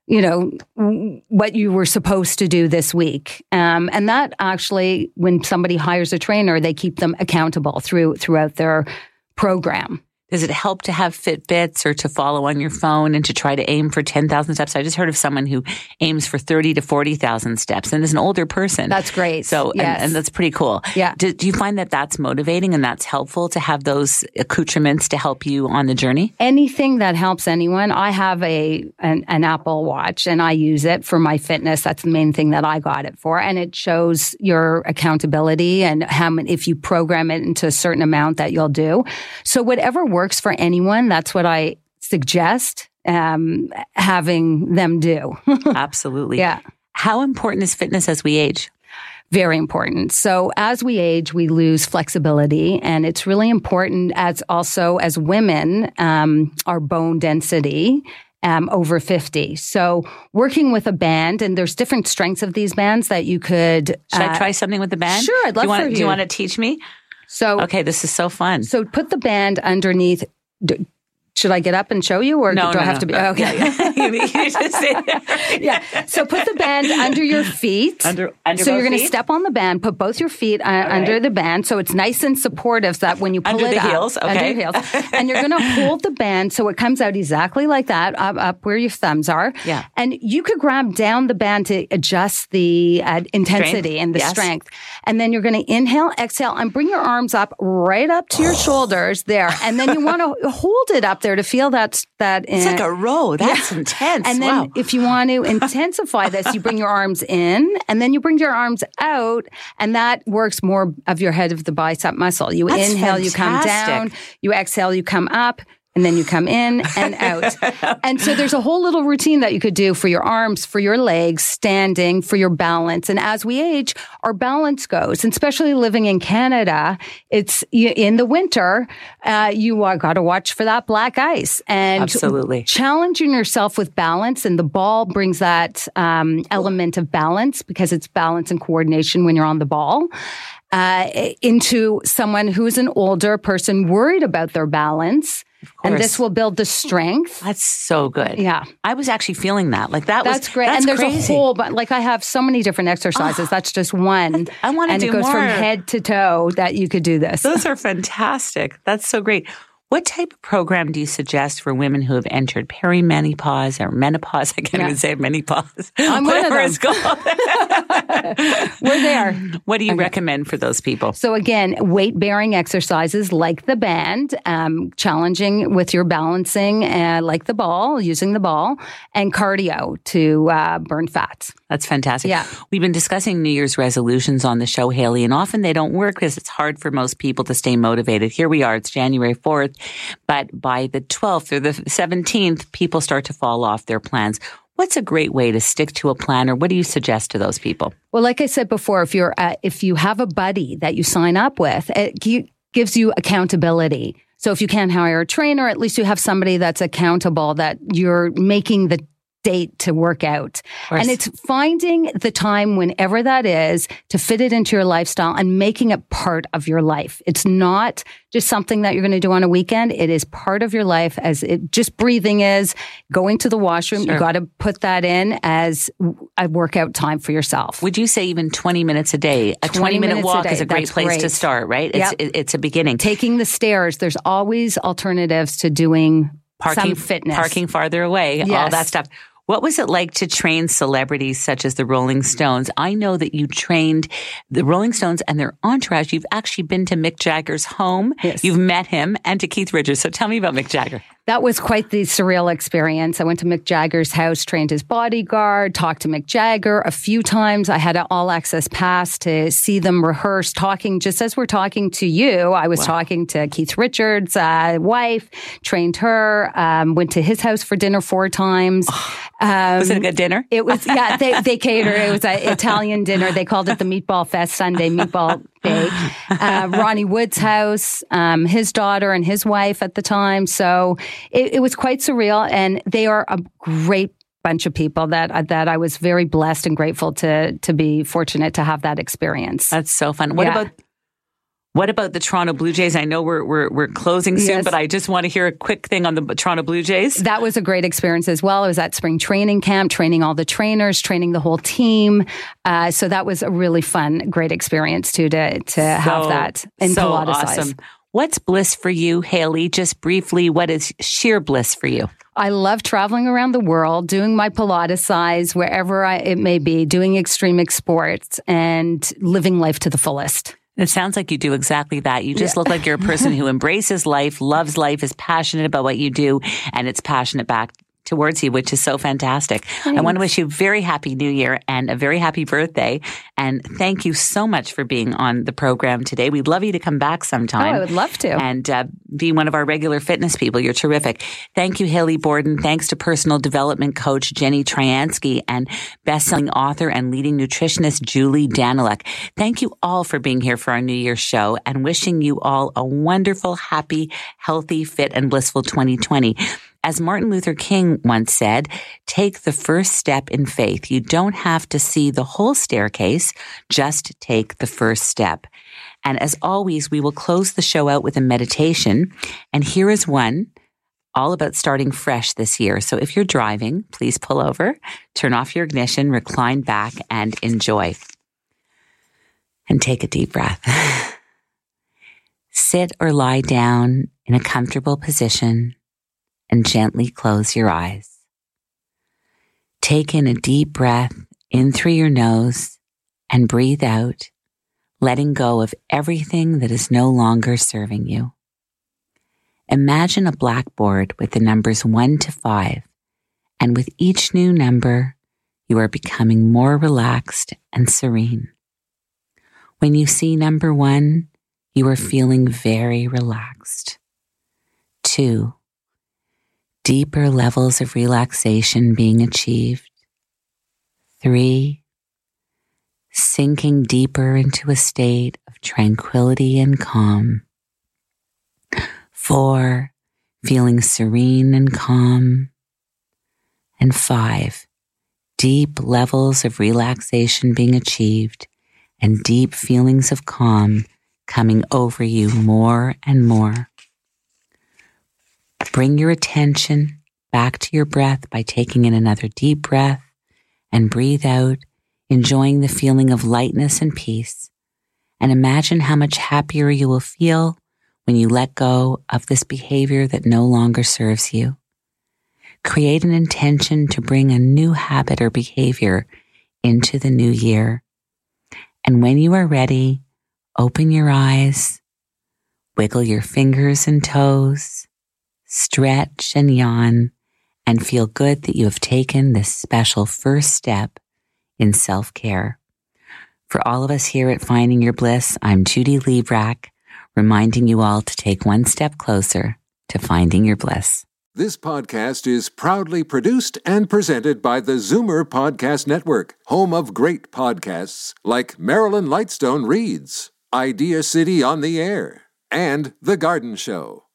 what you were supposed to do this week? And that actually, when somebody hires a trainer, they keep them accountable throughout their program. Does it help to have Fitbits or to follow on your phone and to try to aim for 10,000 steps? I just heard of someone who aims for 30 to 40,000 steps and is an older person. That's great. So, yes. and that's pretty cool. Yeah. Do you find that that's motivating and that's helpful to have those accoutrements to help you on the journey? Anything that helps anyone. I have an Apple Watch and I use it for my fitness. That's the main thing that I got it for. And it shows your accountability and how many, if you program it into a certain amount that you'll do. So whatever works for anyone, that's what I suggest having them do. Absolutely. Yeah. How important is fitness as we age? Very important. So as we age, we lose flexibility, and it's really important as women, our bone density over 50. So working with a band, and there's different strengths of these bands that you could... Should I try something with the band? Sure, I'd love for you. Do you want to teach me? So okay, this is so fun. So put the band underneath. Should I get up and show you, or do I have to be? No. Okay. You just sit there. Yeah. So put the band under your feet. Under so you're going to feet? step on the band. Put both your feet under the band, so it's nice and supportive. So that when you pull under it the up, heels, okay. Under your heels, and you're going to hold the band so it comes out exactly like that, up where your thumbs are. Yeah. And you could grab down the band to adjust the intensity and the strength. And then you're going to inhale, exhale, and bring your arms up right up to your shoulders there. And then you want to hold it up there to feel that. It's like a row. That's intense. And then if you want to intensify this, you bring your arms in and then you bring your arms out, and that works more of your head of the bicep muscle. You That's inhale, fantastic. you come down, you exhale, you come up. And then you come in and out. And so there's a whole little routine that you could do for your arms, for your legs, standing, for your balance. And as we age, our balance goes. And especially living in Canada, it's in the winter, you got to watch for that black ice. And absolutely challenging yourself with balance. And the ball brings that element of balance, because it's balance and coordination when you're on the ball. Into someone who's an older person worried about their balance. And this will build the strength. That's so good. Yeah. I was actually feeling that. That's great. That's and there's crazy. a whole, but I have so many different exercises. That's just one. I want to do more. And it goes from head to toe that you could do this. Those are fantastic. That's so great. What type of program do you suggest for women who have entered perimenopause or menopause? I can't even say menopause. I'm one of them. It's called. We're there. What do you recommend for those people? So again, weight-bearing exercises like the band, challenging with your balancing like the ball, using the ball, and cardio to burn fats. That's fantastic. Yeah. We've been discussing New Year's resolutions on the show, Haley, and often they don't work because it's hard for most people to stay motivated. Here we are. It's January 4th. But by the 12th or the 17th, people start to fall off their plans. What's a great way to stick to a plan, or what do you suggest to those people? Well, like I said before, if you have a buddy that you sign up with, it gives you accountability. So if you can't hire a trainer, at least you have somebody that's accountable, that you're making the date to work out. And it's finding the time whenever that is to fit it into your lifestyle and making it part of your life. It's not just something that you're going to do on a weekend. It is part of your life, as it just breathing is, going to the washroom. Sure. You got to put that in as a workout time for yourself. Would you say even 20 minutes a day? A 20-minute walk is a great place to start, right? It's a beginning. Taking the stairs. There's always alternatives to doing some fitness. Parking farther away, all that stuff. What was it like to train celebrities such as the Rolling Stones? I know that you trained the Rolling Stones and their entourage. You've actually been to Mick Jagger's home. Yes. You've met him, and to Keith Richards. So tell me about Mick Jagger. That was quite the surreal experience. I went to Mick Jagger's house, trained his bodyguard, talked to Mick Jagger a few times. I had an all-access pass to see them rehearse, talking just as we're talking to you. I was talking to Keith Richards' wife, trained her, went to his house for dinner 4 times. Was it a good dinner? It was, they cater. It was an Italian dinner. They called it the Meatball Fest Sunday, meatball birthday. Ronnie Wood's house, his daughter and his wife at the time. So it was quite surreal. And they are a great bunch of people that I was very blessed and grateful to be fortunate to have that experience. That's so fun. What about the Toronto Blue Jays? I know we're closing soon, but I just want to hear a quick thing on the Toronto Blue Jays. That was a great experience as well. I was at spring training camp, training all the trainers, training the whole team. So that was a really fun, great experience too to have that in Pilates awesome. size. What's bliss for you, Haley? Just briefly, what is sheer bliss for you? I love traveling around the world, doing my Pilates size wherever it may be, doing extreme sports and living life to the fullest. It sounds like you do exactly that. You just look like you're a person who embraces life, loves life, is passionate about what you do, and it's passionate back towards you, which is so fantastic. Thanks. I want to wish you a very happy New Year and a very happy birthday. And thank you so much for being on the program today. We'd love you to come back sometime. Oh, I would love to. And be one of our regular fitness people. You're terrific. Thank you, Haley Borden. Thanks to personal development coach Jenny Tryansky and best-selling author and leading nutritionist Julie Daniluk. Thank you all for being here for our New Year's show and wishing you all a wonderful, happy, healthy, fit, and blissful 2020. As Martin Luther King once said, take the first step in faith. You don't have to see the whole staircase, just take the first step. And as always, we will close the show out with a meditation. And here is one all about starting fresh this year. So if you're driving, please pull over, turn off your ignition, recline back, and enjoy. And take a deep breath. Sit or lie down in a comfortable position and gently close your eyes. Take in a deep breath in through your nose and breathe out, letting go of everything that is no longer serving you. Imagine a blackboard with the numbers 1 to 5, and with each new number, you are becoming more relaxed and serene. When you see number 1, you are feeling very relaxed. 2, deeper levels of relaxation being achieved. 3, sinking deeper into a state of tranquility and calm. 4, feeling serene and calm. And 5, deep levels of relaxation being achieved and deep feelings of calm coming over you more and more. Bring your attention back to your breath by taking in another deep breath and breathe out, enjoying the feeling of lightness and peace. And imagine how much happier you will feel when you let go of this behavior that no longer serves you. Create an intention to bring a new habit or behavior into the new year. And when you are ready, open your eyes, wiggle your fingers and toes, stretch and yawn, and feel good that you have taken this special first step in self-care. For all of us here at Finding Your Bliss, I'm Judy Librach, reminding you all to take one step closer to finding your bliss. This podcast is proudly produced and presented by the Zoomer Podcast Network, home of great podcasts like Marilyn Lightstone Reads, Idea City on the Air, and The Garden Show.